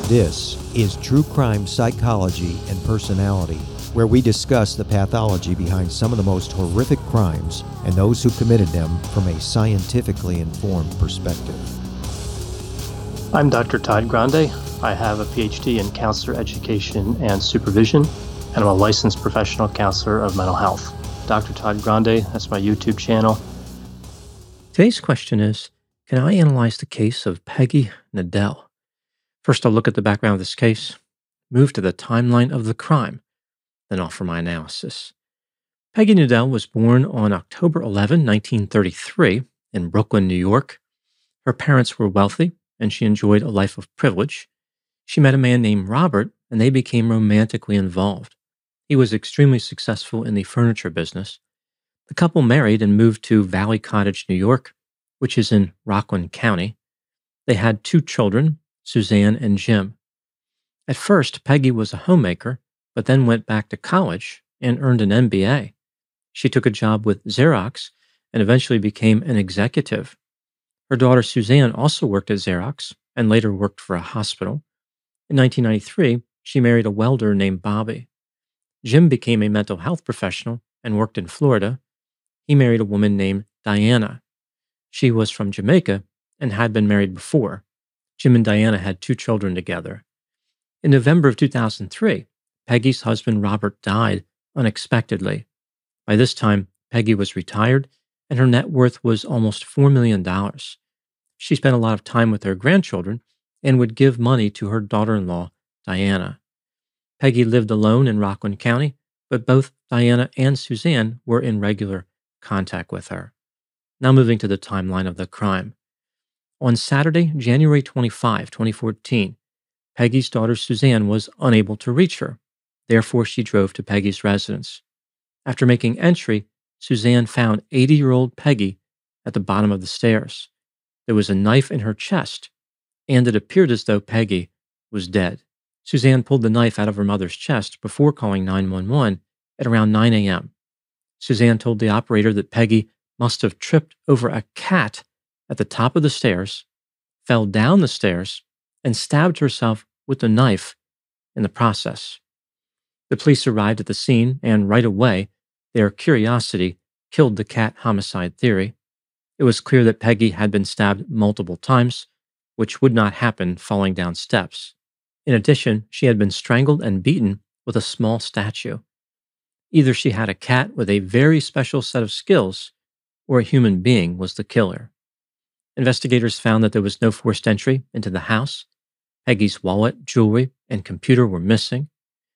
This is True Crime Psychology and Personality, where we discuss the pathology behind some of the most horrific crimes and those who committed them from a scientifically informed perspective. I'm Dr. Todd Grande. I have a PhD in counselor education and supervision, and I'm a licensed professional counselor of mental health. Dr. Todd Grande, that's my YouTube channel. Today's question is, can I analyze the case of Peggy Nadell? First, I'll look at the background of this case, move to the timeline of the crime, then offer my analysis. Peggy Nadell was born on October 11, 1933, in Brooklyn, New York. Her parents were wealthy, and she enjoyed a life of privilege. She met a man named Robert, and they became romantically involved. He was extremely successful in the furniture business. The couple married and moved to Valley Cottage, New York, which is in Rockland County. They had 2 children, Suzanne and Jim. At first, Peggy was a homemaker, but then went back to college and earned an MBA. She took a job with Xerox and eventually became an executive. Her daughter Suzanne also worked at Xerox and later worked for a hospital. In 1993, she married a welder named Bobby. Jim became a mental health professional and worked in Florida. He married a woman named Diana. She was from Jamaica and had been married before. Jim and Diana had 2 children together. In November of 2003, Peggy's husband Robert died unexpectedly. By this time, Peggy was retired and her net worth was almost $4 million. She spent a lot of time with her grandchildren and would give money to her daughter-in-law, Diana. Peggy lived alone in Rockland County, but both Diana and Suzanne were in regular contact with her. Now moving to the timeline of the crime. On Saturday, January 25, 2014, Peggy's daughter Suzanne was unable to reach her. Therefore, she drove to Peggy's residence. After making entry, Suzanne found 80-year-old Peggy at the bottom of the stairs. There was a knife in her chest, and it appeared as though Peggy was dead. Suzanne pulled the knife out of her mother's chest before calling 911 at around 9 a.m. Suzanne told the operator that Peggy must have tripped over a cat at the top of the stairs, fell down the stairs, and stabbed herself with the knife in the process. The police arrived at the scene, and right away, their curiosity killed the cat homicide theory. It was clear that Peggy had been stabbed multiple times, which would not happen falling down steps. In addition, she had been strangled and beaten with a small statue. Either she had a cat with a very special set of skills, or a human being was the killer. Investigators found that there was no forced entry into the house. Peggy's wallet, jewelry, and computer were missing.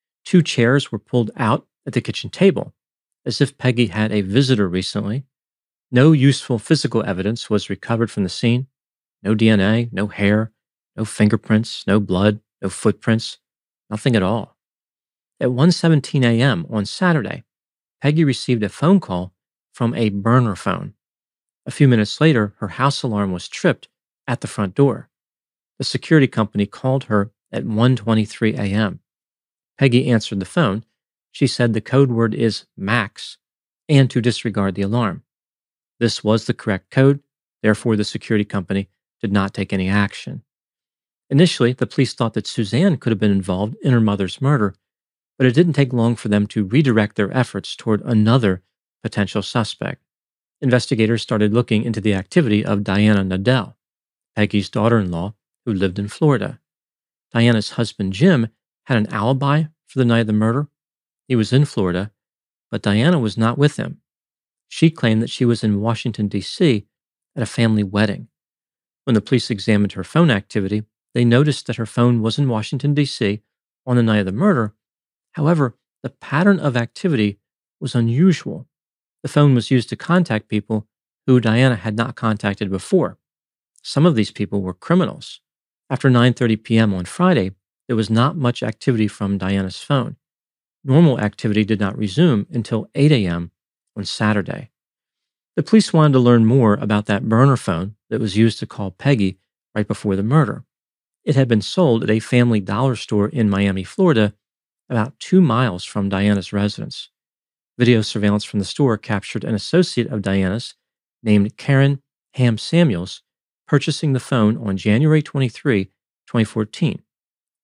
2 chairs were pulled out at the kitchen table, as if Peggy had a visitor recently. No useful physical evidence was recovered from the scene. No DNA, no hair, no fingerprints, no blood, no footprints, nothing at all. At 1:17 a.m. on Saturday, Peggy received a phone call from a burner phone. A few minutes later, her house alarm was tripped at the front door. The security company called her at 1:23 a.m. Peggy answered the phone. She said the code word is Max and to disregard the alarm. This was the correct code, therefore the security company did not take any action. Initially, the police thought that Suzanne could have been involved in her mother's murder, but it didn't take long for them to redirect their efforts toward another potential suspect. Investigators started looking into the activity of Diana Nadell, Peggy's daughter-in-law, who lived in Florida. Diana's husband, Jim, had an alibi for the night of the murder. He was in Florida, but Diana was not with him. She claimed that she was in Washington, D.C. at a family wedding. When the police examined her phone activity, they noticed that her phone was in Washington, D.C. on the night of the murder. However, the pattern of activity was unusual. The phone was used to contact people who Diana had not contacted before. Some of these people were criminals. After 9:30 p.m. on Friday, there was not much activity from Diana's phone. Normal activity did not resume until 8 a.m. on Saturday. The police wanted to learn more about that burner phone that was used to call Peggy right before the murder. It had been sold at a Family Dollar store in Miami, Florida, about 2 miles from Diana's residence. Video surveillance from the store captured an associate of Diana's named Karen Ham Samuels purchasing the phone on January 23, 2014.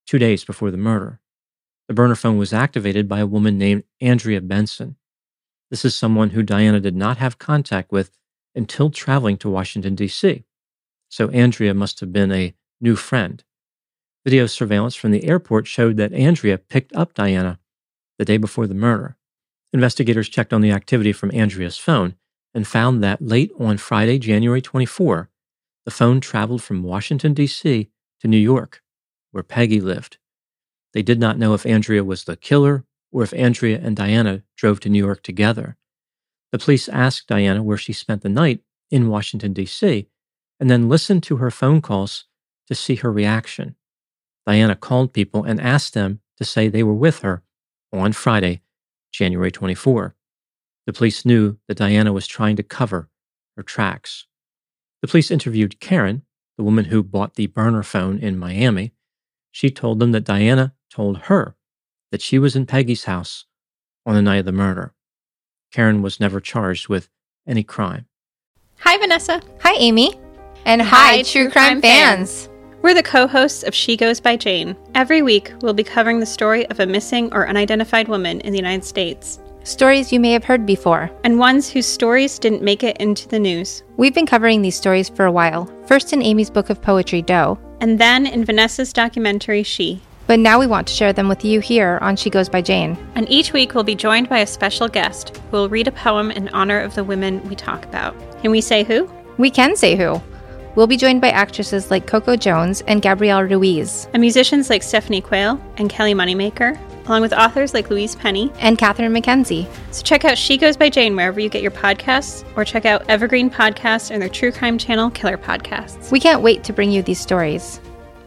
2 days before the murder. The burner phone was activated by a woman named Andrea Benson. This is someone who Diana did not have contact with until traveling to Washington, D.C., so Andrea must have been a new friend. Video surveillance from the airport showed that Andrea picked up Diana the day before the murder. Investigators checked on the activity from Andrea's phone and found that late on Friday, January 24, the phone traveled from Washington, D.C. to New York, where Peggy lived. They did not know if Andrea was the killer or if Andrea and Diana drove to New York together. The police asked Diana where she spent the night in Washington, D.C., and then listened to her phone calls to see her reaction. Diana called people and asked them to say they were with her on Friday, January 24. The police knew that Diana was trying to cover her tracks. The police interviewed Karen, the woman who bought the burner phone in Miami. She told them that Diana told her that she was in Peggy's house on the night of the murder. Karen was never charged with any crime. Hi, Vanessa. Hi, Amy. And hi, True Crime fans. We're the co-hosts of She Goes by Jane. Every week, we'll be covering the story of a missing or unidentified woman in the United States. Stories you may have heard before. And ones whose stories didn't make it into the news. We've been covering these stories for a while, first in Amy's book of poetry, Doe. And then in Vanessa's documentary, She. But now we want to share them with you here on She Goes by Jane. And each week we'll be joined by a special guest who will read a poem in honor of the women we talk about. Can we say who? We can say who. We'll be joined by actresses like Coco Jones and Gabrielle Ruiz. And musicians like Stephanie Quayle and Kelly Moneymaker, along with authors like Louise Penny and Catherine McKenzie. So check out She Goes by Jane wherever you get your podcasts, or check out Evergreen Podcasts and their true crime channel, Killer Podcasts. We can't wait to bring you these stories.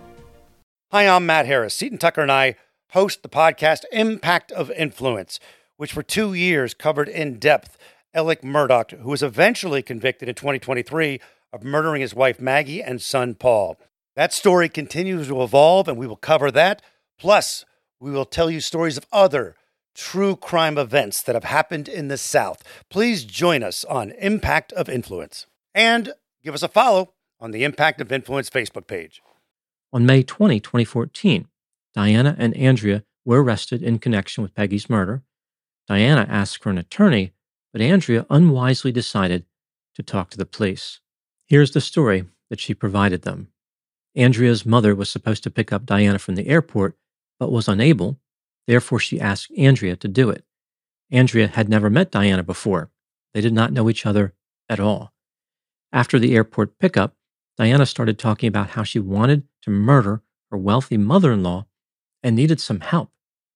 Hi, I'm Matt Harris. Seton Tucker and I host the podcast Impact of Influence, which for 2 years covered in depth Alec Murdaugh, who was eventually convicted in 2023 of murdering his wife Maggie and son Paul. That story continues to evolve, and we will cover that. Plus, we will tell you stories of other true crime events that have happened in the South. Please join us on Impact of Influence. And give us a follow on the Impact of Influence Facebook page. On May 20, 2014, Diana and Andrea were arrested in connection with Peggy's murder. Diana asked for an attorney, but Andrea unwisely decided to talk to the police. Here's the story that she provided them. Andrea's mother was supposed to pick up Diana from the airport, but was unable. Therefore, she asked Andrea to do it. Andrea had never met Diana before. They did not know each other at all. After the airport pickup, Diana started talking about how she wanted to murder her wealthy mother-in-law and needed some help.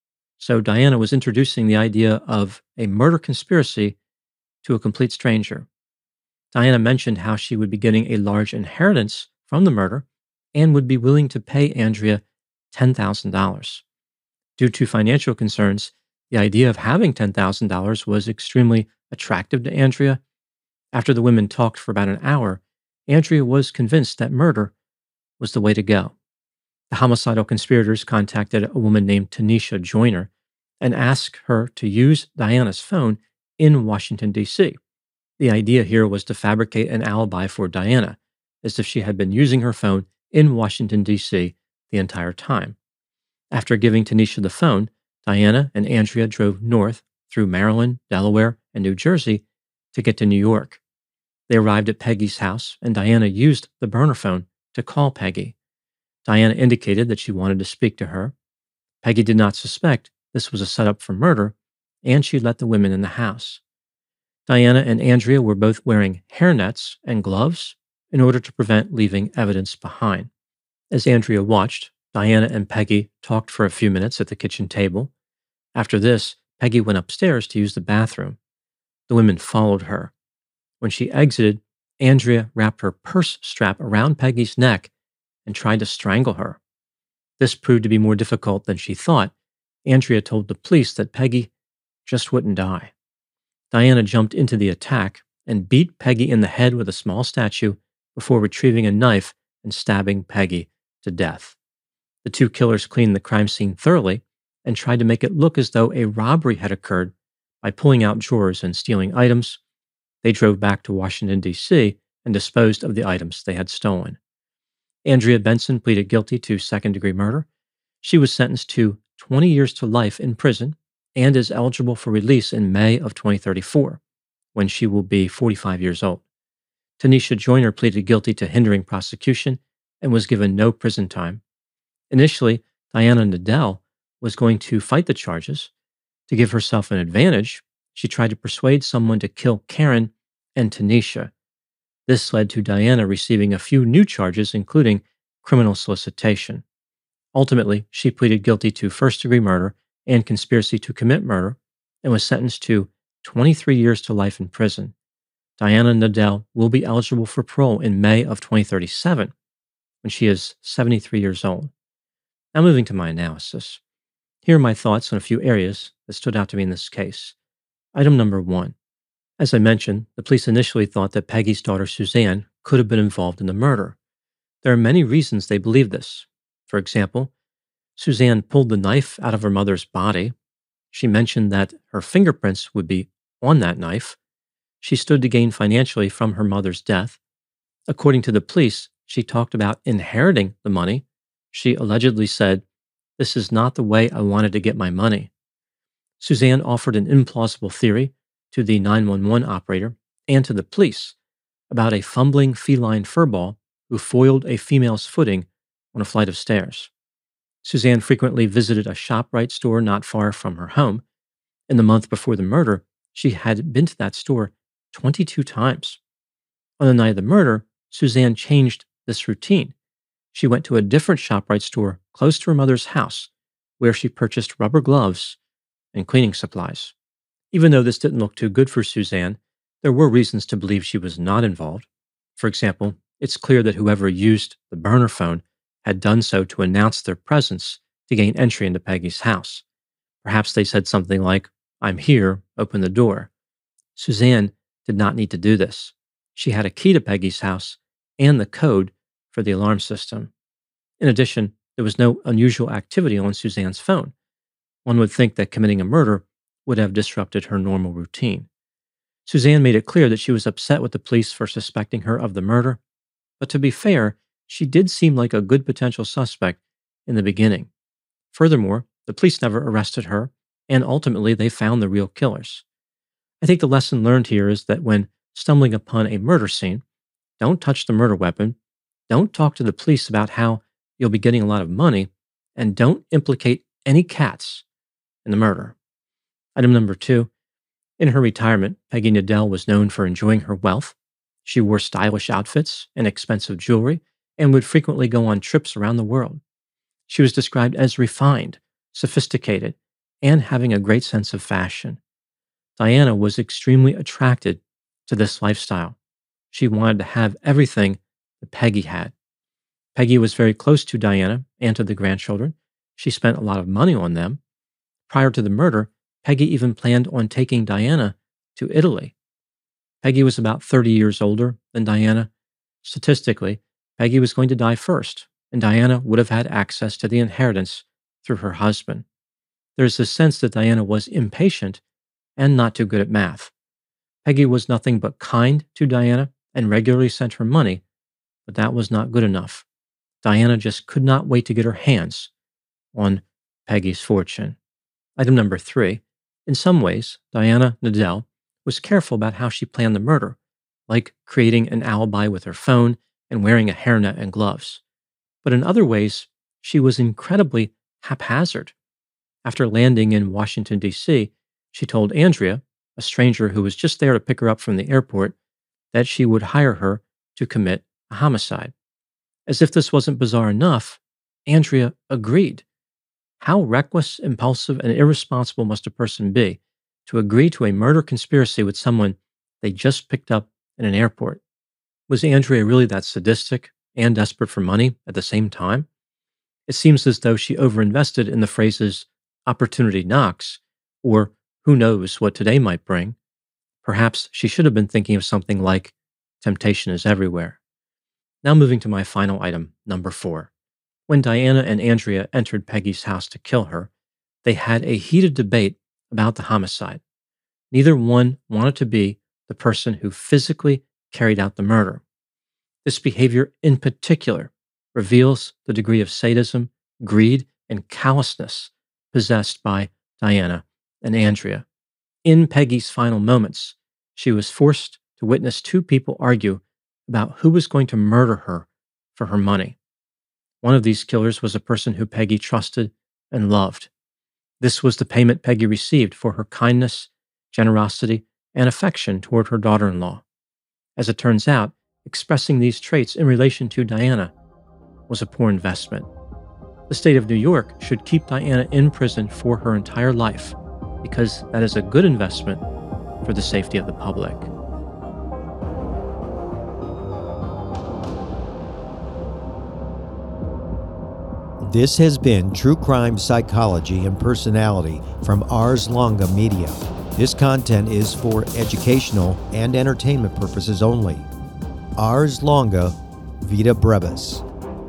So Diana was introducing the idea of a murder conspiracy to a complete stranger. Diana mentioned how she would be getting a large inheritance from the murder and would be willing to pay Andrea $10,000. Due to financial concerns, the idea of having $10,000 was extremely attractive to Andrea. After the women talked for about an hour, Andrea was convinced that murder was the way to go. The homicidal conspirators contacted a woman named Tanisha Joyner and asked her to use Diana's phone in Washington, D.C. The idea here was to fabricate an alibi for Diana, as if she had been using her phone in Washington, D.C. the entire time. After giving Tanisha the phone, Diana and Andrea drove north through Maryland, Delaware, and New Jersey to get to New York. They arrived at Peggy's house, and Diana used the burner phone to call Peggy. Diana indicated that she wanted to speak to her. Peggy did not suspect this was a setup for murder, and she let the women in the house. Diana and Andrea were both wearing hairnets and gloves in order to prevent leaving evidence behind. As Andrea watched, Diana and Peggy talked for a few minutes at the kitchen table. After this, Peggy went upstairs to use the bathroom. The women followed her. When she exited, Andrea wrapped her purse strap around Peggy's neck and tried to strangle her. This proved to be more difficult than she thought. Andrea told the police that Peggy just wouldn't die. Diana jumped into the attack and beat Peggy in the head with a small statue before retrieving a knife and stabbing Peggy to death. The two killers cleaned the crime scene thoroughly and tried to make it look as though a robbery had occurred by pulling out drawers and stealing items. They drove back to Washington, D.C. and disposed of the items they had stolen. Andrea Benson pleaded guilty to second-degree murder. She was sentenced to 20 years to life in prison and is eligible for release in May of 2034, when she will be 45 years old. Tanisha Joyner pleaded guilty to hindering prosecution and was given no prison time. Initially, Diana Nadell was going to fight the charges. To give herself an advantage, she tried to persuade someone to kill Karen and Tanisha. This led to Diana receiving a few new charges, including criminal solicitation. Ultimately, she pleaded guilty to first-degree murder and conspiracy to commit murder and was sentenced to 23 years to life in prison. Diana Nadell will be eligible for parole in May of 2037, when she is 73 years old. Now moving to my analysis. Here are my thoughts on a few areas that stood out to me in this case. Item number 1. As I mentioned, the police initially thought that Peggy's daughter Suzanne could have been involved in the murder. There are many reasons they believe this. For example, Suzanne pulled the knife out of her mother's body. She mentioned that her fingerprints would be on that knife. She stood to gain financially from her mother's death. According to the police, she talked about inheriting the money. She allegedly said, "This is not the way I wanted to get my money." Suzanne offered an implausible theory to the 911 operator and to the police about a fumbling feline furball who foiled a female's footing on a flight of stairs. Suzanne frequently visited a ShopRite store not far from her home. In the month before the murder, she had been to that store 22 times. On the night of the murder, Suzanne changed this routine. She went to a different ShopRite store close to her mother's house, where she purchased rubber gloves and cleaning supplies. Even though this didn't look too good for Suzanne, there were reasons to believe she was not involved. For example, it's clear that whoever used the burner phone had done so to announce their presence to gain entry into Peggy's house. Perhaps they said something like, "I'm here, open the door." Suzanne did not need to do this. She had a key to Peggy's house and the code for the alarm system. In addition, there was no unusual activity on Suzanne's phone. One would think that committing a murder would have disrupted her normal routine. Suzanne made it clear that she was upset with the police for suspecting her of the murder, but to be fair, she did seem like a good potential suspect in the beginning. Furthermore, the police never arrested her, and ultimately they found the real killers. I think the lesson learned here is that when stumbling upon a murder scene, don't touch the murder weapon, don't talk to the police about how you'll be getting a lot of money, and don't implicate any cats in the murder. Item number 2. In her retirement, Peggy Nadell was known for enjoying her wealth. She wore stylish outfits and expensive jewelry and would frequently go on trips around the world. She was described as refined, sophisticated, and having a great sense of fashion. Diana was extremely attracted to this lifestyle. She wanted to have everything that Peggy had. Peggy was very close to Diana and to the grandchildren. She spent a lot of money on them. Prior to the murder, Peggy even planned on taking Diana to Italy. Peggy was about 30 years older than Diana. Statistically, Peggy was going to die first, and Diana would have had access to the inheritance through her husband. There's a sense that Diana was impatient and not too good at math. Peggy was nothing but kind to Diana and regularly sent her money, but that was not good enough. Diana just could not wait to get her hands on Peggy's fortune. Item number 3. In some ways, Diana Nadell was careful about how she planned the murder, like creating an alibi with her phone and wearing a hairnet and gloves. But in other ways, she was incredibly haphazard. After landing in Washington, D.C., she told Andrea, a stranger who was just there to pick her up from the airport, that she would hire her to commit a homicide. As if this wasn't bizarre enough, Andrea agreed. How reckless, impulsive, and irresponsible must a person be to agree to a murder conspiracy with someone they just picked up in an airport? Was Andrea really that sadistic and desperate for money at the same time? It seems as though she overinvested in the phrases "opportunity knocks" or "who knows what today might bring." Perhaps she should have been thinking of something like "temptation is everywhere." Now moving to my final item, number 4. When Diana and Andrea entered Peggy's house to kill her, they had a heated debate about the homicide. Neither one wanted to be the person who physically carried out the murder. This behavior in particular reveals the degree of sadism, greed, and callousness possessed by Diana and Andrea. In Peggy's final moments, she was forced to witness two people argue about who was going to murder her for her money. One of these killers was a person who Peggy trusted and loved. This was the payment Peggy received for her kindness, generosity, and affection toward her daughter-in-law. As it turns out, expressing these traits in relation to Diana was a poor investment. The state of New York should keep Diana in prison for her entire life because that is a good investment for the safety of the public. This has been True Crime Psychology and Personality from Ars Longa Media. This content is for educational and entertainment purposes only. Ars Longa, Vita Brevis.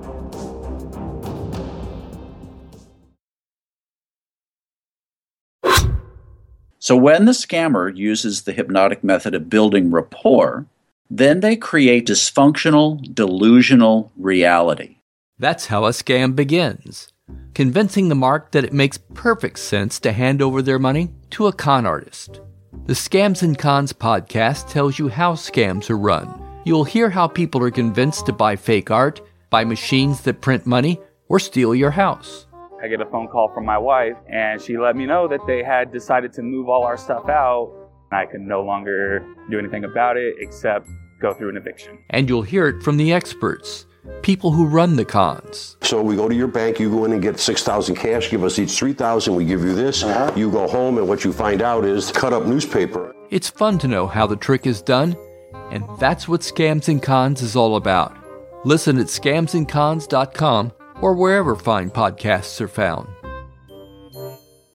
So when the scammer uses the hypnotic method of building rapport, then they create dysfunctional, delusional reality. That's how a scam begins, convincing the mark that it makes perfect sense to hand over their money to a con artist. The Scams and Cons podcast tells you how scams are run. You'll hear how people are convinced to buy fake art, buy machines that print money, or steal your house. I get a phone call from my wife, and she let me know that they had decided to move all our stuff out. I could no longer do anything about it except go through an eviction. And you'll hear it from the experts, people who run the cons. So we go to your bank, you go in and get $6,000 cash, give us each $3,000, we give you this. You go home, and what you find out is cut up newspaper. It's fun to know how the trick is done, and that's what Scams and Cons is all about. Listen at scamsandcons.com or wherever fine podcasts are found.